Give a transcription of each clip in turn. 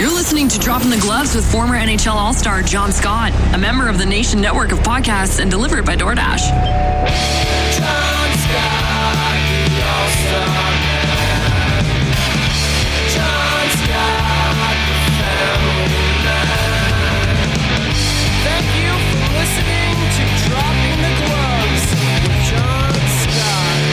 You're listening to Dropping the Gloves with former NHL All-Star John Scott, a member of the Nation Network of podcasts and delivered by DoorDash. John Scott, the All-Star man. John Scott, the family man. Thank you for listening to Dropping the Gloves with John Scott.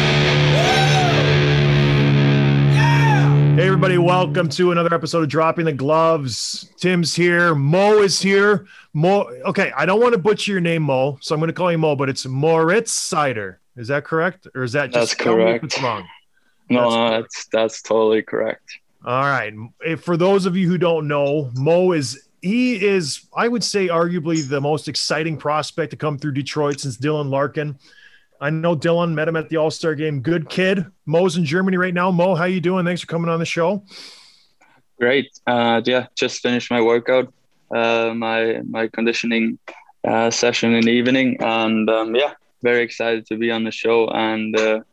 Woo! Yeah! Hey everybody, welcome to another episode of Dropping the Gloves. Tim's here, Mo is here. Okay, I don't want to butcher your name, Mo, so I'm going to call you Mo, but it's Moritz Seider. Is that correct? Or is that just That's correct? It's wrong. No, that's totally correct. All right. For those of you who don't know, Mo is I would say arguably the most exciting prospect to come through Detroit since Dylan Larkin. I know Dylan, met him at the All-Star game. Good kid. Mo's in Germany right now. Mo, how you doing? Thanks for coming on the show. Great. Just finished my workout, my conditioning session in the evening, and very excited to be on the show, and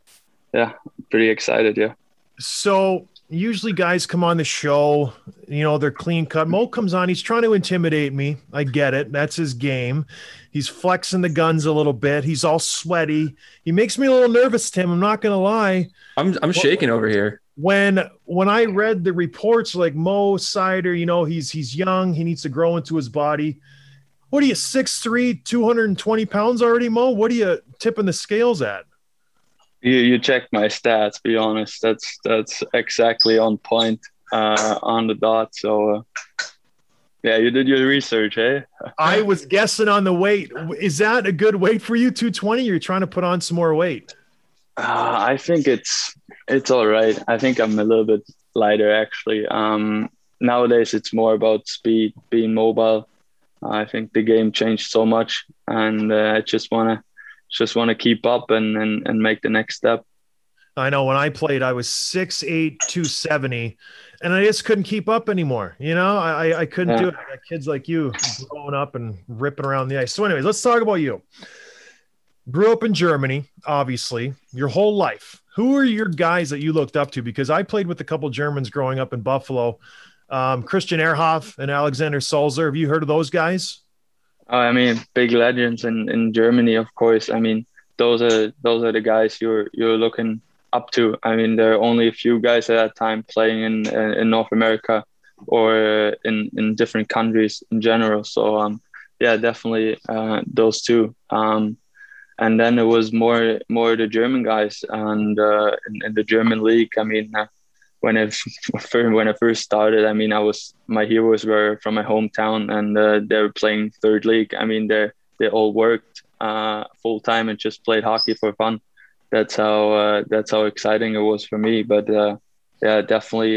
pretty excited. Yeah. So usually guys come on the show, they're clean cut. Mo comes on, he's trying to intimidate me. I get it. That's his game. He's flexing the guns a little bit. He's all sweaty. He makes me a little nervous, Tim. I'm not going to lie. I'm shaking over here. When I read the reports, like Mo Seider, he's young. He needs to grow into his body. What are you, 6'3", 220 pounds already, Mo? What are you tipping the scales at? You checked my stats. Be honest, that's exactly on point, on the dot. So, you did your research, eh? I was guessing on the weight. Is that a good weight for you, 220? You're trying to put on some more weight? I think it's all right. I think I'm a little bit lighter, actually. Nowadays, it's more about speed, being mobile. I think the game changed so much, and I just want to keep up and make the next step. I know when I played, I was 6'8", 270, and I just couldn't keep up anymore. I couldn't do it. I got kids like you growing up and ripping around the ice. So anyways, let's talk about you. Grew up in Germany, obviously, your whole life. Who are your guys that you looked up to? Because I played with a couple Germans growing up in Buffalo, Christian Ehrhoff and Alexander Sulzer. Have you heard of those guys? I mean, big legends in Germany, of course. I mean, those are the guys you're looking up to. I mean, there are only a few guys at that time playing in North America or in different countries in general. So definitely those two. And then it was more the German guys, and in the German league. I mean, when I first started, I mean, my heroes were from my hometown, and they were playing third league. I mean, they all worked full time and just played hockey for fun. That's how exciting it was for me. But definitely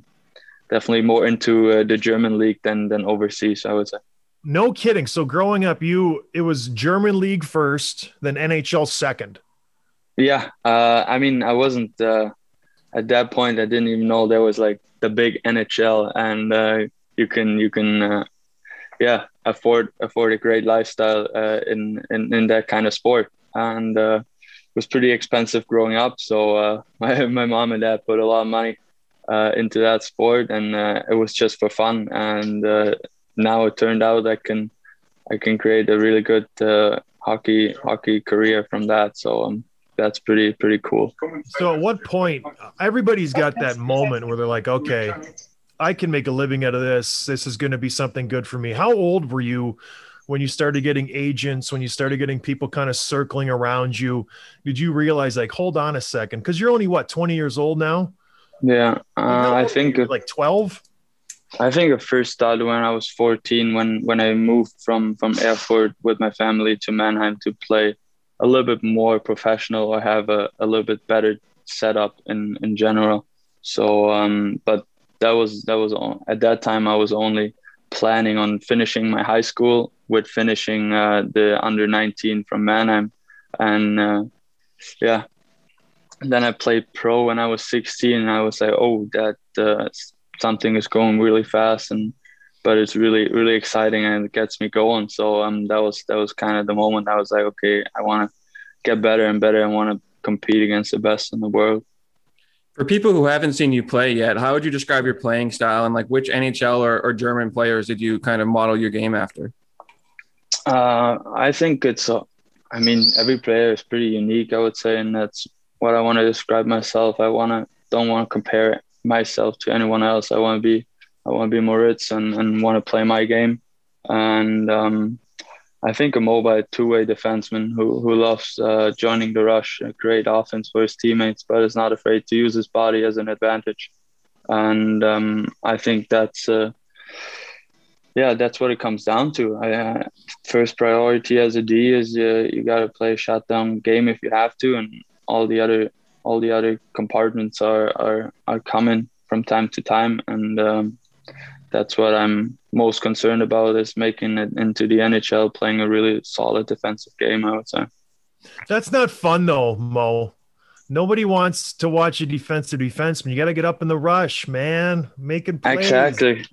more into the German league than overseas, I would say. No kidding. So growing up, it was German league first, then NHL second. Yeah. I mean, I wasn't at that point. I didn't even know there was like the big NHL, and you can afford a great lifestyle in that kind of sport. And it was pretty expensive growing up. So my mom and dad put a lot of money into that sport, and it was just for fun. And now it turned out I can create a really good hockey career from that. So that's pretty cool. So at what point, everybody's got that moment where they're like, okay, I can make a living out of this. This is going to be something good for me. How old were you when you started getting agents, when you started getting people kind of circling around you? Did you realize, like, hold on a second? Because you're only, 20 years old now? Yeah, I think like 12. I think I first started when I was 14, when I moved from Erfurt with my family to Mannheim to play a little bit more professional, or have a little bit better setup in general. So, but that was at that time I was only planning on finishing my high school with finishing the under 19 from Mannheim, and then I played pro when I was 16, and I was like, oh, that something is going really fast, but it's really, really exciting, and it gets me going. So that was kind of the moment I was like, okay, I want to get better and better. I want to compete against the best in the world. For people who haven't seen you play yet, how would you describe your playing style, and like which NHL or German players did you kind of model your game after? I think every player is pretty unique, I would say, and that's what I want to describe myself. Don't want to compare myself to anyone else. I want to be Moritz and want to play my game. And I think a mobile two-way defenseman who loves joining the rush, a great offense for his teammates, but is not afraid to use his body as an advantage. And I think that's what it comes down to. First priority as a D is you got to play a shutdown game if you have to, and all the other compartments are coming from time to time. And that's what I'm most concerned about, is making it into the NHL, playing a really solid defensive game, I would say. That's not fun though, Mo. Nobody wants to watch a defensive defenseman. You got to get up in the rush, man. Making plays. Exactly.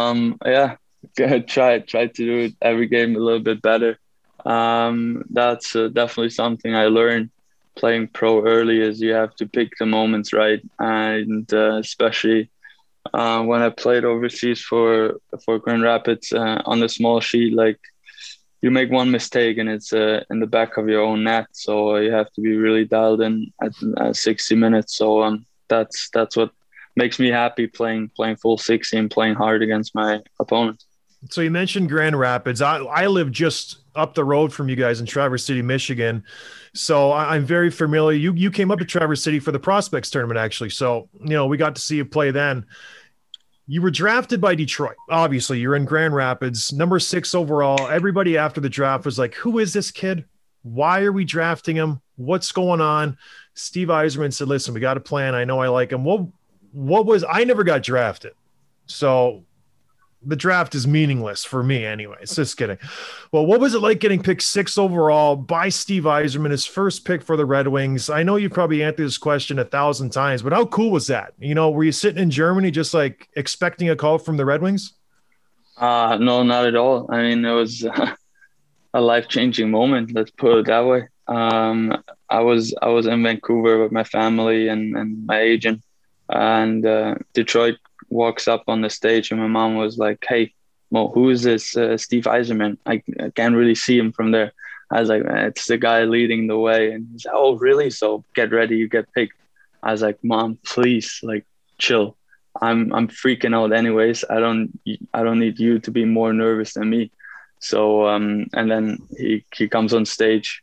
Try to do it every game a little bit better. That's definitely something I learned playing pro early, is you have to pick the moments right, and especially when I played overseas for Grand Rapids on the small sheet, like you make one mistake and it's in the back of your own net, so you have to be really dialed in at 60 minutes. So that's what makes me happy, playing full 60 and playing hard against my opponent. So you mentioned Grand Rapids. I live just up the road from you guys in Traverse City, Michigan. So I'm very familiar. You came up to Traverse City for the Prospects tournament, actually. So, we got to see you play then. You were drafted by Detroit. Obviously, you're in Grand Rapids, number 6 overall. Everybody after the draft was like, who is this kid? Why are we drafting him? What's going on? Steve Yzerman said, listen, we got a plan. I know I like him. I never got drafted. So the draft is meaningless for me anyways. Just kidding. Well, what was it like getting picked 6 overall by Steve Yzerman, his first pick for the Red Wings? I know you've probably answered this question 1,000 times, but how cool was that? Were you sitting in Germany just like expecting a call from the Red Wings? No, not at all. I mean, it was a life-changing moment. Let's put it that way. I was in Vancouver with my family and my agent, and Detroit walks up on the stage, and my mom was like, hey, Mo, who is this Steve Yzerman? I can't really see him from there. I was like, it's the guy leading the way. And he's like, oh, really? So get ready, you get picked. I was like, Mom, please, like, chill. I'm freaking out anyways. I don't need you to be more nervous than me. So and then he comes on stage.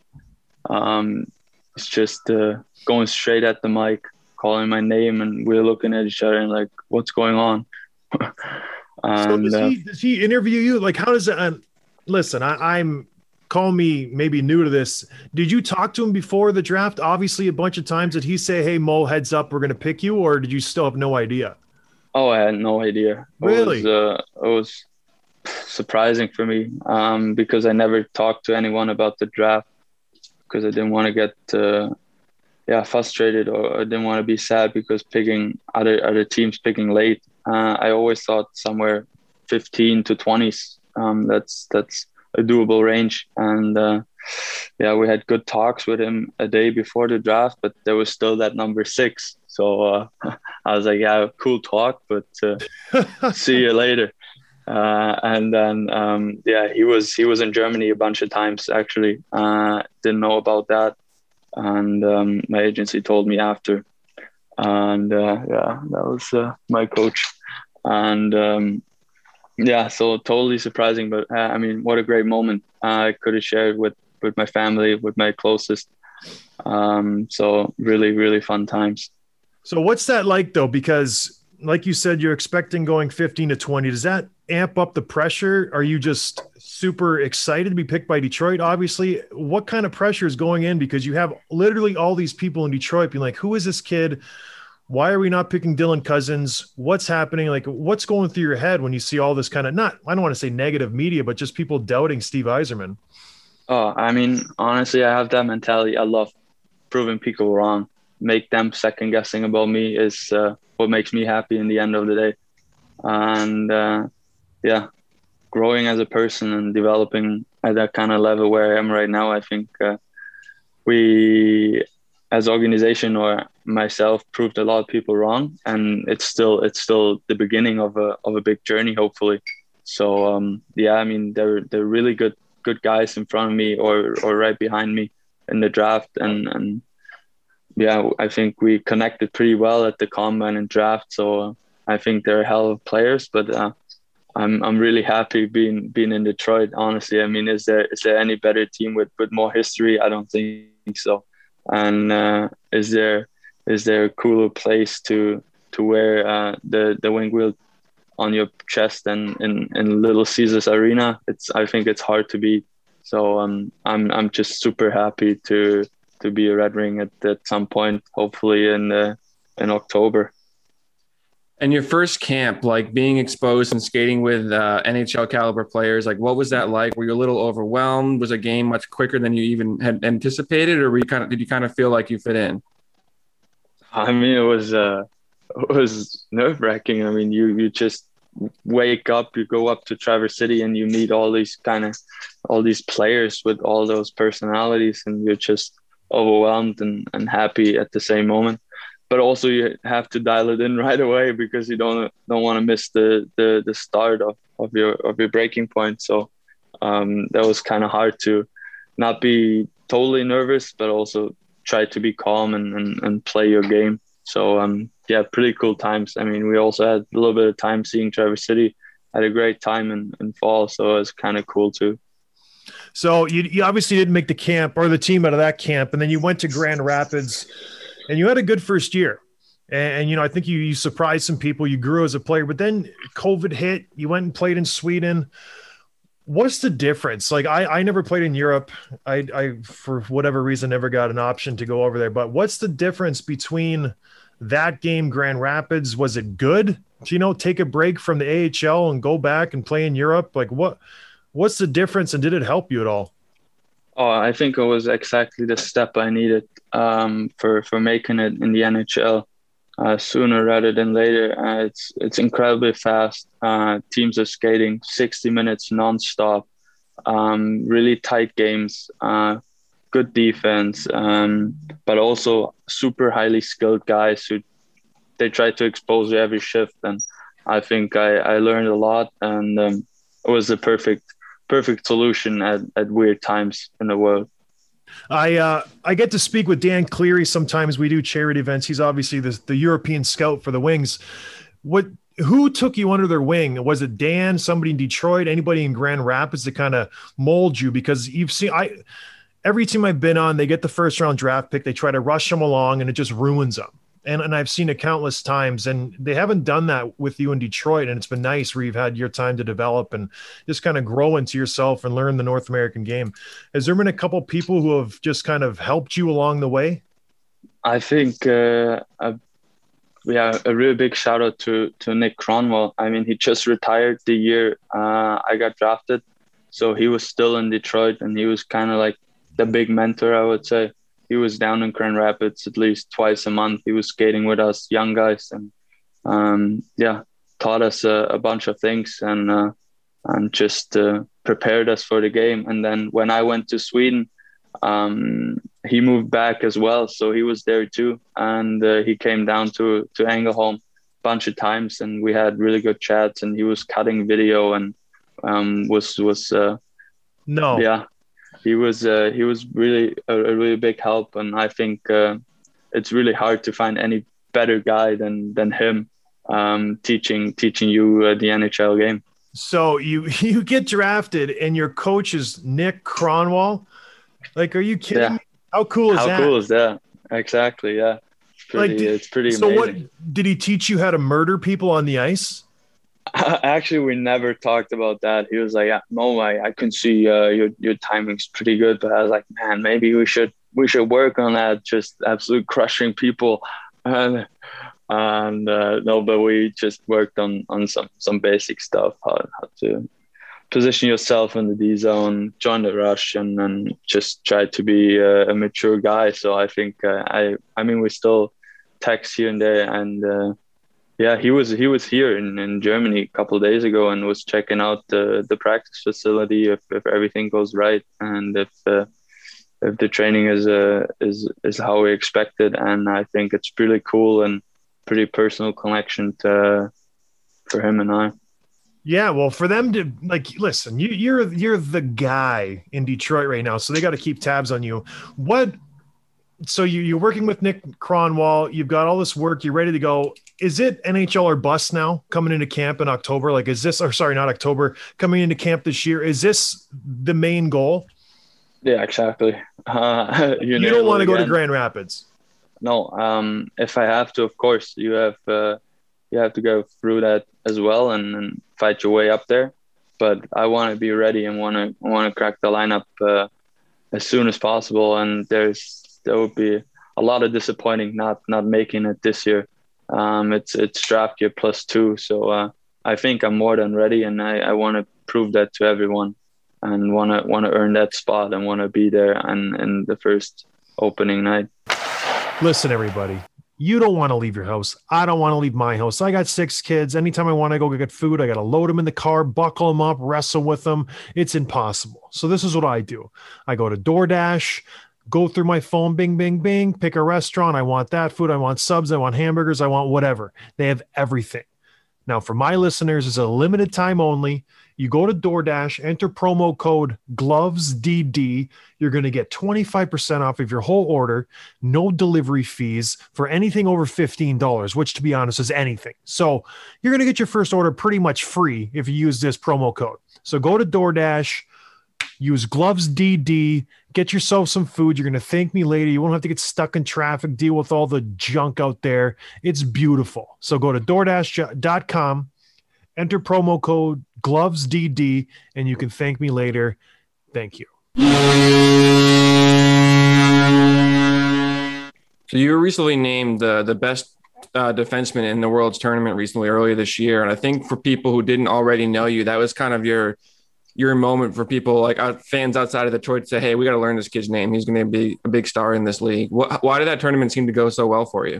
It's just going straight at the mic, calling my name, and we're looking at each other and like, what's going on? And, so does he interview you? Like, how does it? Listen, I'm call me maybe new to this. Did you talk to him before the draft? Obviously, a bunch of times. Did he say, "Hey, Mo, heads up, we're going to pick you," or did you still have no idea? Oh, I had no idea. Really? It was surprising for me because I never talked to anyone about the draft because I didn't want to get frustrated, or I didn't want to be sad because picking other teams picking late. I always thought somewhere 15 to 20s. That's a doable range. And we had good talks with him a day before the draft, but there was still that number 6. So I was like, yeah, cool talk, but see you later. And then he was in Germany a bunch of times actually. Didn't know about that. And my agency told me after, and that was my coach. And so totally surprising, but I mean, what a great moment I could have shared with my family, with my closest. So really, really fun times. So what's that like though? Because like you said, you're expecting going 15 to 20. Does that amp up the pressure? Are you just super excited to be picked by Detroit? Obviously, what kind of pressure is going in? Because you have literally all these people in Detroit being like, who is this kid? Why are we not picking Dylan Cousins? What's happening? Like, what's going through your head when you see all this kind of, I don't want to say negative media, but just people doubting Steve Yzerman? Oh, I mean, honestly, I have that mentality. I love proving people wrong. Make them second guessing about me is what makes me happy in the end of the day. And growing as a person and developing at that kind of level where I am right now, I think we as organization or myself proved a lot of people wrong, and it's still the beginning of a big journey, hopefully. So yeah, I mean, they're really good guys in front of me or right behind me in the draft, and yeah, I think we connected pretty well at the combine and draft. So I think they're a hell of players, but I'm really happy being in Detroit. Honestly, I mean, is there any better team with more history? I don't think so. And is there a cooler place to wear the wing wheel on your chest than in Little Caesars Arena? I think it's hard to beat. So I'm just super happy to be a Red Wing at some point, hopefully in October. And your first camp, like being exposed and skating with NHL caliber players, like what was that like? Were you a little overwhelmed? Was a game much quicker than you even had anticipated, or did you kind of feel like you fit in? I mean, it was nerve-wracking. I mean, you just wake up, you go up to Traverse City, and you meet all these players with all those personalities, and you're just overwhelmed and happy at the same moment. But also you have to dial it in right away because you don't want to miss the start of your breaking point. So that was kind of hard to not be totally nervous, but also try to be calm and play your game. So yeah, pretty cool times. I mean, we also had a little bit of time seeing Traverse City. Had a great time in fall, so it was kind of cool too. So you obviously didn't make the camp or the team out of that camp, and then you went to Grand Rapids. And you had a good first year. And you know, I think you surprised some people. You grew as a player, but then COVID hit. You went and played in Sweden. What's the difference? Like, I never played in Europe. I, for whatever reason, never got an option to go over there. But what's the difference between that game, Grand Rapids? Was it good to, you know, take a break from the AHL and go back and play in Europe? Like, what's the difference, and did it help you at all? Oh, I think it was exactly the step I needed for making it in the NHL sooner rather than later. It's incredibly fast. Teams are skating 60 minutes nonstop, really tight games, good defense, but also super highly skilled guys who they try to expose you every shift. And I think I learned a lot, and it was the perfect solution at weird times in the world. I get to speak with Dan Cleary sometimes. We do charity events. He's obviously the European scout for the Wings. Who took you under their wing? Was it Dan, somebody in Detroit, anybody in Grand Rapids to kind of mold you? Because you've seen every team I've been on, they get the first round draft pick, they try to rush them along, and it just ruins them. And I've seen it countless times, and they haven't done that with you in Detroit. And it's been nice where you've had your time to develop and just kind of grow into yourself and learn the North American game. Has there been a couple people who have just kind of helped you along the way? I think, a really big shout out to Nick Cronwall. I mean, he just retired the year I got drafted. So he was still in Detroit, and he was kind of like the big mentor, I would say. He was down in Grand Rapids at least twice a month. He was skating with us young guys, and taught us a bunch of things and just prepared us for the game. And then when I went to Sweden, he moved back as well, so he was there too, and he came down to Ängelholm a bunch of times, and we had really good chats. And he was cutting video and He was really a really big help, and I think it's really hard to find any better guy than him teaching you the NHL game. So you get drafted, and your coach is Nick Cronwall. Like, are you kidding me? How cool is that? How cool is that? Exactly. Yeah. It's pretty amazing. So what did he teach you how to murder people on the ice? Actually, we never talked about that. He was like, yeah, no, I can see your timing's pretty good, but I was like, man, maybe we should work on that. Just absolute crushing people, and no, but we just worked on some basic stuff, how to position yourself in the D zone, join the rush, and then just try to be a mature guy. So I think I mean we still text here and there, and yeah, he was here in Germany a couple of days ago and was checking out the practice facility if everything goes right, and if if the training is how we expected. And I think it's really cool and pretty personal connection for him and I. Yeah, well, for them to listen, you're the guy in Detroit right now, so they got to keep tabs on you. So you're working with Nick Kronwall, you've got all this work, you're ready to go. Is it NHL or bust now coming into camp in October? Like, not October, coming into camp this year? Is this the main goal? Yeah, exactly. You don't want to go to Grand Rapids. No, if I have to, of course, you have to go through that as well and fight your way up there. But I want to be ready and want to crack the lineup as soon as possible. And there would be a lot of disappointing not making it this year. It's draft year +2, so I think I'm more than ready, and I want to prove that to everyone, and want to earn that spot and want to be there and in the first opening night. Listen, everybody, you don't want to leave your house. I don't want to leave my house. I got 6 kids. Anytime I want to go get food, I got to load them in the car, buckle them up, wrestle with them. It's impossible. So this is what I do. I go to DoorDash, go through my phone, bing, bing, bing, pick a restaurant. I want that food. I want subs. I want hamburgers. I want whatever. They have everything. Now, for my listeners, it's a limited time only. You go to DoorDash, enter promo code GlovesDD. You're going to get 25% off of your whole order, no delivery fees for anything over $15, which, to be honest, is anything. So you're going to get your first order pretty much free if you use this promo code. So go to DoorDash, use GlovesDD, get yourself some food. You're going to thank me later. You won't have to get stuck in traffic, deal with all the junk out there. It's beautiful. So go to DoorDash.com, enter promo code GlovesDD, and you can thank me later. Thank you. So you were recently named the best defenseman in the World's Tournament earlier this year. And I think for people who didn't already know you, that was kind of your moment for people like fans outside of Detroit to say, hey, we got to learn this kid's name. He's going to be a big star in this league. Why did that tournament seem to go so well for you?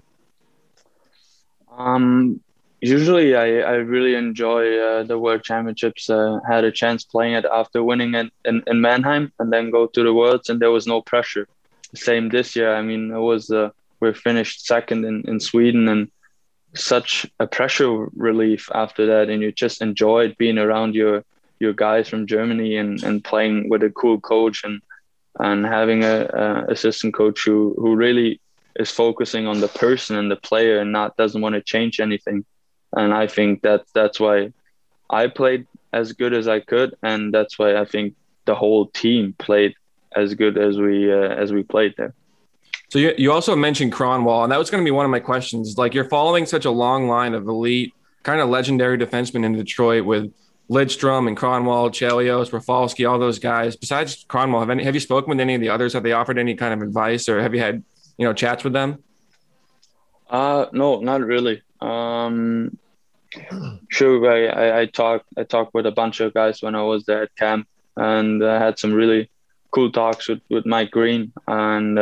Usually I really enjoy the World Championships. Had a chance playing it after winning it in Mannheim, and then go to the Worlds, and there was no pressure. Same this year. I mean, it was we finished second in Sweden, and such a pressure relief after that, and you just enjoyed being around your guys from Germany and playing with a cool coach and having a assistant coach who really is focusing on the person and the player and doesn't want to change anything. And I think that's why I played as good as I could, and that's why I think the whole team played as good as we played there. So you also mentioned Kronwall, and that was going to be one of my questions. Like, you're following such a long line of elite, kind of legendary defensemen in Detroit with Lidstrom and Kronwall, Chelios, Rafalski, all those guys. Besides Kronwall, have you spoken with any of the others? Have they offered any kind of advice, or have you had chats with them? No, not really. Sure, I talked with a bunch of guys when I was there at camp, and I had some really cool talks with Mike Green, and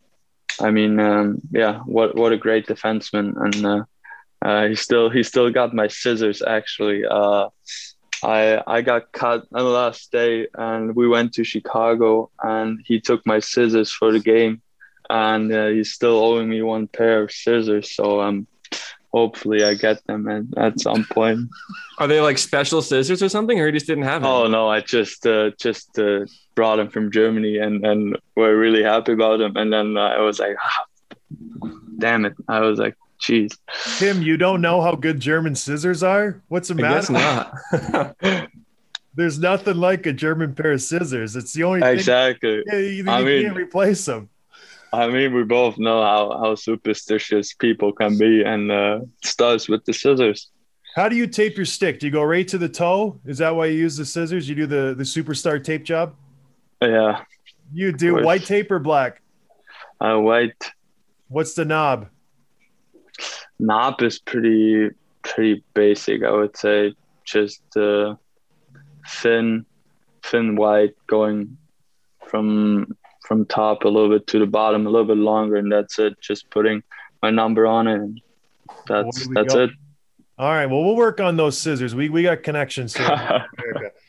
what a great defenseman, and he still got my scissors actually. I got cut on the last day, and we went to Chicago, and he took my scissors for the game, and he's still owing me one pair of scissors, so hopefully I get them at some point. Are they like special scissors or something, or you just didn't have them? Oh no, I just brought them from Germany and we're really happy about them. And then I was like, damn it. I was like, geez. Tim, you don't know how good German scissors are? What's the matter? I guess not. There's nothing like a German pair of scissors. It's the only exactly. thing. You can't replace them. I mean, we both know how superstitious people can be, and it starts with the scissors. How do you tape your stick? Do you go right to the toe? Is that why you use the scissors? You do the superstar tape job? Yeah. You do white tape or black? White. What's the knob? Knob is pretty basic, I would say. Just thin white going from top a little bit to the bottom, a little bit longer, and that's it. Just putting my number on it, and that's it. All right. Well, we'll work on those scissors. We got connections here in America.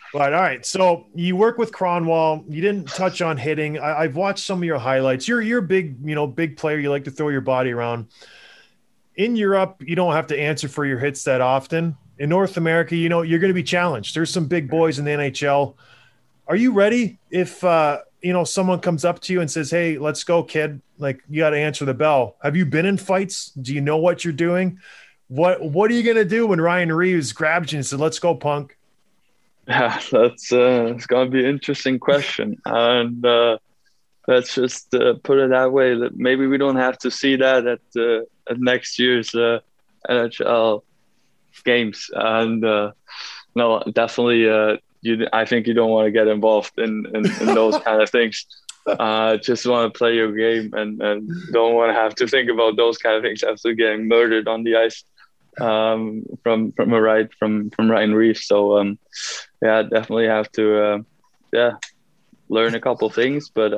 But all right, so you work with Cronwall. You didn't touch on hitting. I've watched some of your highlights. You're a big, big player. You like to throw your body around. In Europe, you don't have to answer for your hits that often. In North America, you're going to be challenged. There's some big boys in the NHL. Are you ready if someone comes up to you and says, "Hey, let's go, kid"? Like, you got to answer the bell. Have you been in fights? Do you know what you're doing? What are you going to do when Ryan Reeves grabs you and said, "Let's go, punk"? Yeah, that's it's gonna be an interesting question, and let's just put it that way. That maybe we don't have to see that at next year's NHL games. And no, definitely, I think you don't want to get involved in those kind of things. Just want to play your game and don't want to have to think about those kind of things after getting murdered on the ice. From Ryan Reeves. So yeah, definitely have to learn a couple things, but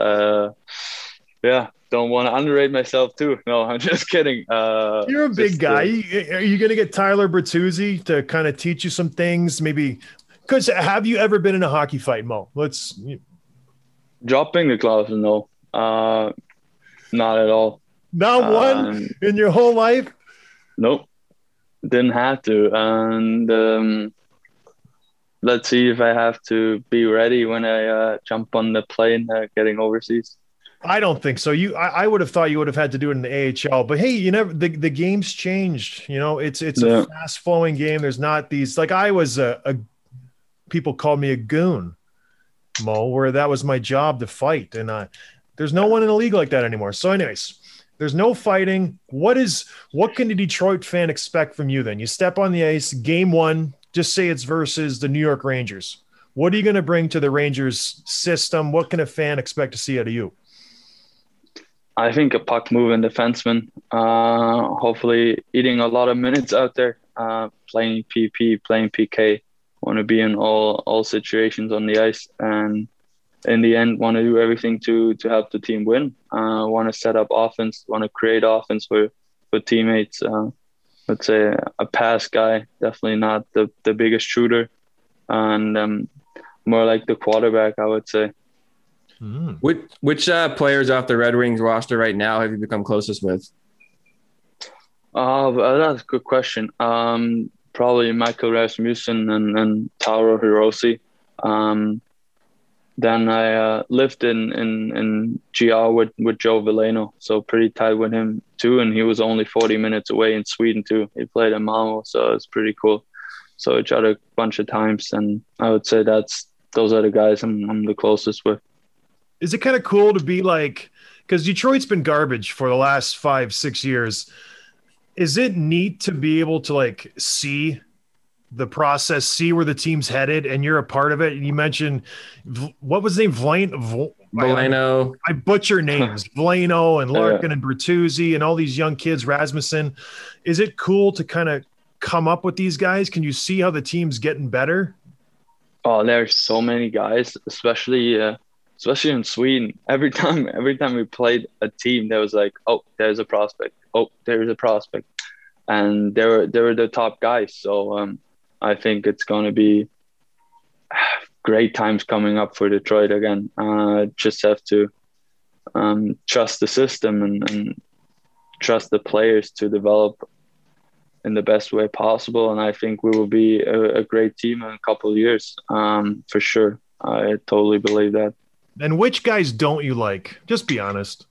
don't want to underrate myself too. No, I'm just kidding. You're a big guy. Are you going to get Tyler Bertuzzi to kind of teach you some things? Maybe because have you ever been in a hockey fight, Mo? Dropping the gloves, no, not at all. Not one in your whole life? Nope. Didn't have to, and let's see if I have to be ready when I jump on the plane getting overseas. I don't think so. I would have thought you would have had to do it in the AHL, but hey, the game's changed. It's a fast flowing game. There's not these, like, I was people called me a goon, Mo, where that was my job to fight, and there's no one in the league like that anymore. So, anyways. There's no fighting. What can the Detroit fan expect from you then? You step on the ice, game one, just say it's versus the New York Rangers. What are you going to bring to the Rangers system? What can a fan expect to see out of you? I think a puck-moving defenseman, hopefully eating a lot of minutes out there, playing PP, playing PK. Want to be in all situations on the ice, and in the end, want to do everything to help the team win. Want to set up offense, want to create offense for teammates. Let's say a pass guy, definitely not the biggest shooter, and more like the quarterback, I would say. Which players off the Red Wings roster right now have you become closest with? That's a good question. Probably Michael Rasmussen and Tauro Hirose. Then I lived in GR with Joe Veleno, so pretty tight with him too. And he was only 40 minutes away in Sweden too. He played in Malmo, so it's pretty cool. So each other a bunch of times, and I would say those are the guys I'm the closest with. Is it kind of cool to be like, because Detroit's been garbage for the last 5-6 years. Is it neat to be able to like see the process, see where the team's headed, and you're a part of it? And you mentioned, what was the name? Veleno. I butcher names. Veleno and Larkin and Bertuzzi and all these young kids, Rasmussen. Is it cool to kind of come up with these guys? Can you see how the team's getting better? Oh, there's so many guys, especially in Sweden. Every time we played a team, there was like, oh, there's a prospect. Oh, there's a prospect. And they were the top guys. So I think it's going to be great times coming up for Detroit again. Just have to trust the system and trust the players to develop in the best way possible. And I think we will be a great team in a couple of years, for sure. I totally believe that. And which guys don't you like? Just be honest.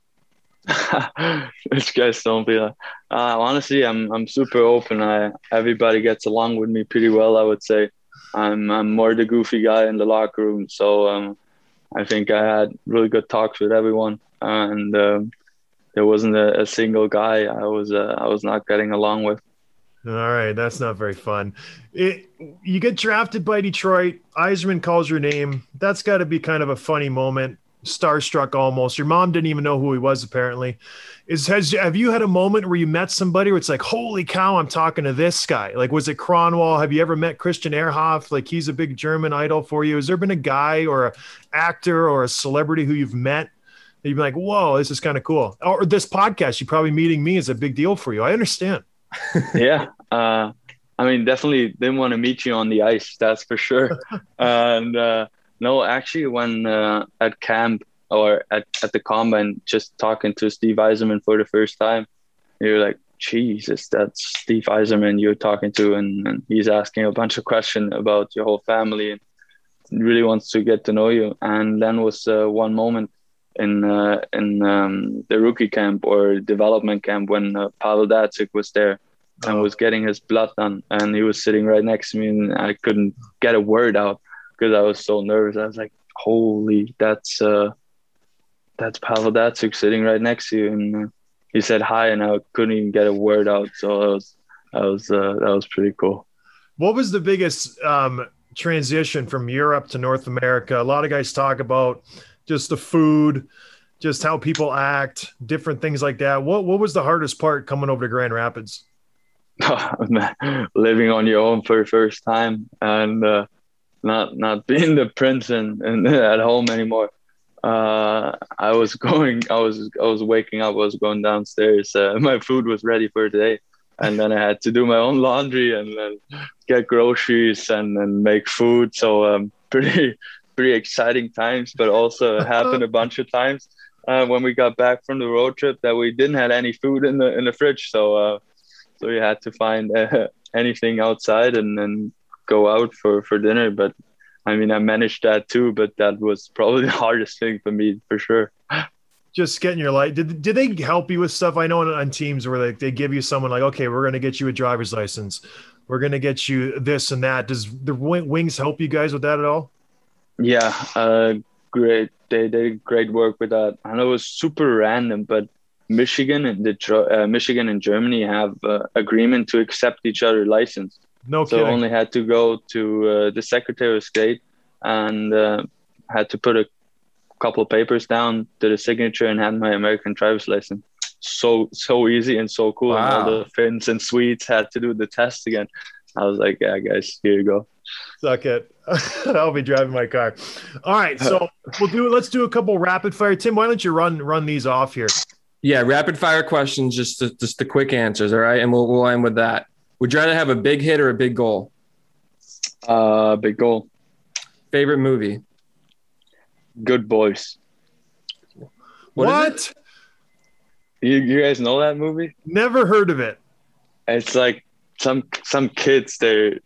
Which guys don't be like? Honestly, I'm super open. Everybody gets along with me pretty well, I would say. I'm more the goofy guy in the locker room. So I think I had really good talks with everyone. And there wasn't a single guy I was not getting along with. All right, that's not very fun. You get drafted by Detroit. Yzerman calls your name. That's got to be kind of a funny moment. Starstruck almost. Your mom didn't even know who he was, apparently. Have you had a moment where you met somebody where it's like, holy cow, I'm talking to this guy? Like, was it Cronwall? Have you ever met Christian Ehrhoff? Like, he's a big German idol for you. Has there been a guy or an actor or a celebrity who you've met that you've been like, whoa, this is kind of cool? Or this podcast, you probably meeting me is a big deal for you. I understand. Yeah. I mean, definitely didn't want to meet you on the ice, that's for sure. And no, actually, when at camp or at the combine, just talking to Steve Eiserman for the first time, you're like, Jesus, that's Steve Eiserman you're talking to, and he's asking a bunch of questions about your whole family and really wants to get to know you. And then was one moment in the rookie camp or development camp when Pavel Datsyuk was there and was getting his blood done, and he was sitting right next to me, and I couldn't get a word out because I was so nervous. I was like, "Holy, that's Pavel Datsyuk sitting right next to you," and he said hi, and I couldn't even get a word out. So that was pretty cool. What was the biggest transition from Europe to North America? A lot of guys talk about just the food, just how people act, different things like that. What was the hardest part coming over to Grand Rapids? Living on your own for the first time and not being the prince and at home anymore. I was waking up, I was going downstairs. My food was ready for the day, and then I had to do my own laundry and then get groceries and then make food. So pretty exciting times, but also happened a bunch of times when we got back from the road trip that we didn't have any food in the fridge. So we had to find anything outside and then go out for dinner. But I mean, I managed that too, but that was probably the hardest thing for me, for sure. Just getting your life. Did they help you with stuff? I know on teams where they give you someone like, okay, we're going to get you a driver's license. We're going to get you this and that. Does the Wings help you guys with that at all? Yeah, great. They did great work with that. I know it was super random, but Michigan and Germany have agreement to accept each other's license. No so kidding. I only had to go to the Secretary of State and had to put a couple of papers down to the signature and had my American driver's license. So easy and so cool. Wow. And all the Finns and Swedes had to do the test again. I was like, yeah, guys, here you go. Suck it. I'll be driving my car. All right, so let's do a couple rapid fire. Tim, why don't you run these off here? Yeah, rapid fire questions, just the quick answers, all right? And we'll end with that. Would you rather have a big hit or a big goal? Big goal. Favorite movie? Good Boys. What? You guys know that movie? Never heard of it. It's like some kids they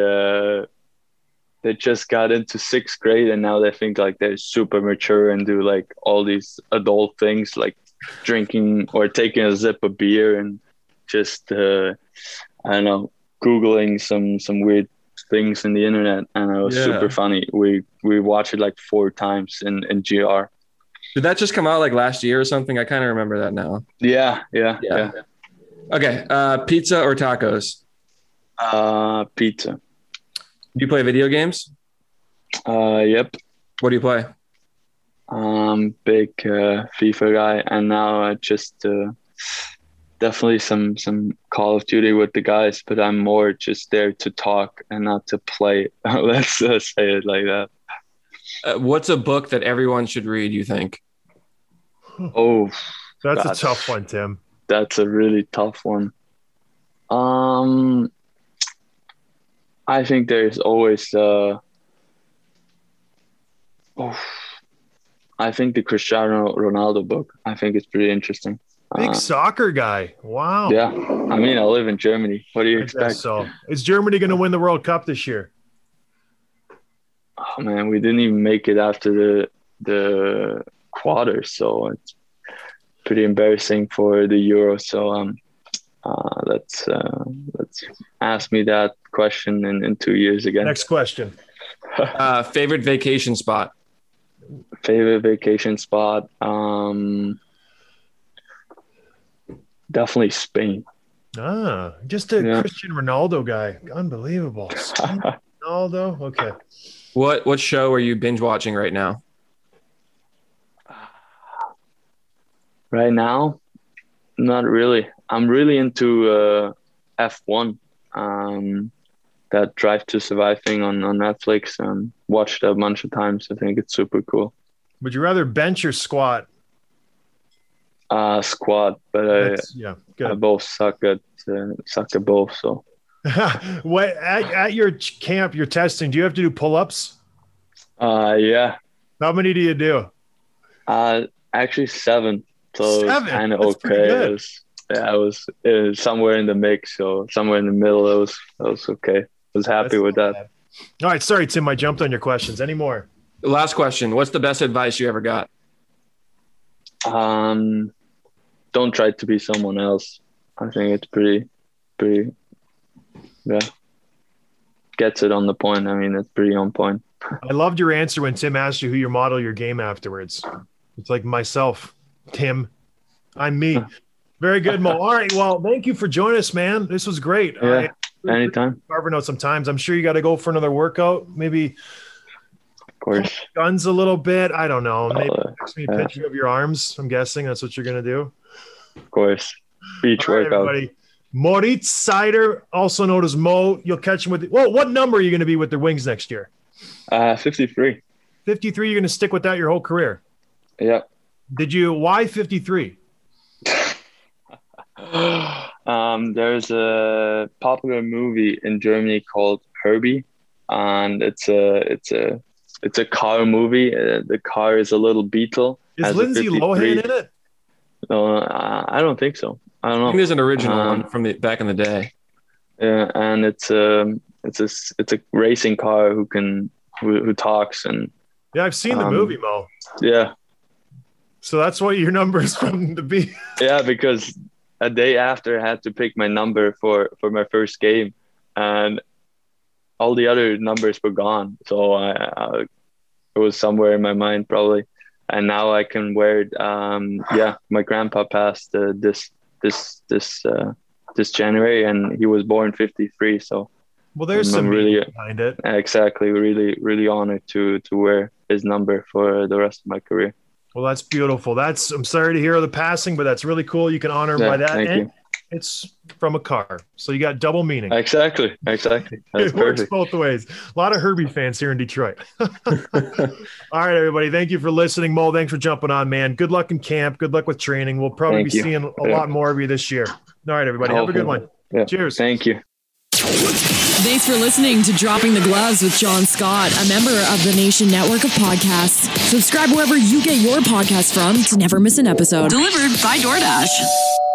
just got into sixth grade and now they think like they're super mature and do like all these adult things like drinking or taking a sip of beer and just I don't know, Googling some weird things in the internet, and it was super funny. We watched it like 4 times in GR. Did that just come out like last year or something? I kind of remember that now. Yeah. Okay, pizza or tacos? Pizza. Do you play video games? Yep. What do you play? Big FIFA guy, and now I just definitely some Call of Duty with the guys, but I'm more just there to talk and not to play. Let's say it like that. What's a book that everyone should read, you think? Oh, that's a tough one, Tim. That's a really tough one. I think there's always I think the Cristiano Ronaldo book. I think it's pretty interesting. Big soccer guy. Wow. Yeah. I mean, I live in Germany. What do you expect? So is Germany going to win the World Cup this year? Oh man, we didn't even make it after the quarters, so it's pretty embarrassing for the Euro. So let's ask me that question in 2 years again. Next question. Favorite vacation spot? Favorite vacation spot? Definitely Spain. Just a Cristiano Ronaldo guy. Unbelievable. Ronaldo. Okay. What show are you binge watching right now? Right now, not really. I'm really into F1. That Drive to Survive thing on Netflix. Watched it a bunch of times. I think it's super cool. Would you rather bench or squat? Squat, but I both suck at both. So What at your camp, you're testing, do you have to do pull-ups? Yeah. How many do you do? Actually 7. So Seven? kind of That's pretty okay. good. It was somewhere in the mix, so somewhere in the middle. It was okay. I was happy That's with not that. bad. All right, sorry, Tim, I jumped on your questions. Any more? Last question. What's the best advice you ever got? Don't try to be someone else. I think it's pretty, yeah. Gets it on the point. I mean, it's pretty on point. I loved your answer when Tim asked you who you model your game afterwards. It's like myself, Tim. I'm me. Very good, Mo. All right, well, thank you for joining us, man. This was great. Yeah, anytime. Carving out sometimes. I'm sure you got to go for another workout. Maybe Of course. guns a little bit. I don't know. Maybe text me a yeah. picture of your arms. I'm guessing that's what you're going to do. Of course. Beach All right, workout. everybody. Moritz Seider, also known as Mo. You'll catch him with what number are you going to be with the Wings next year? 53. 53. You're going to stick with that your whole career. Yeah. Why 53? There's a popular movie in Germany called Herbie, and it's a car movie. The car is a little Beetle. Is Has a Lindsay 53. Lohan in it? No, I don't think so. I don't I know. think there's an original one from the back in the day. Yeah, and it's a racing car who talks, and Yeah, I've seen the movie, Mo. yeah, So that's what your number is from the B. yeah, because a day after I had to pick my number for my first game, and all the other numbers were gone. So I it was somewhere in my mind probably, and now I can wear it. My grandpa passed this January, and he was born 53. So Well, there's I'm some really- meaning behind it. exactly, really honored to wear his number for the rest of my career. Well, that's beautiful. I'm sorry to hear the passing, but that's really cool. You can honor him Yeah, by that. thank And you. it's from a car. So you got double meaning. Exactly. That's It works perfect. both ways. A lot of Herbie fans here in Detroit. All right, everybody. Thank you for listening. Mo, thanks for jumping on, man. Good luck in camp. Good luck with training. We'll probably Thank be you. seeing a lot more of you this year. All right, everybody. Have a good one. Yeah. Cheers. Thank you. Thanks for listening to Dropping the Gloves with John Scott, a member of the Nation Network of Podcasts. Subscribe wherever you get your podcasts from to never miss an episode. Delivered by DoorDash.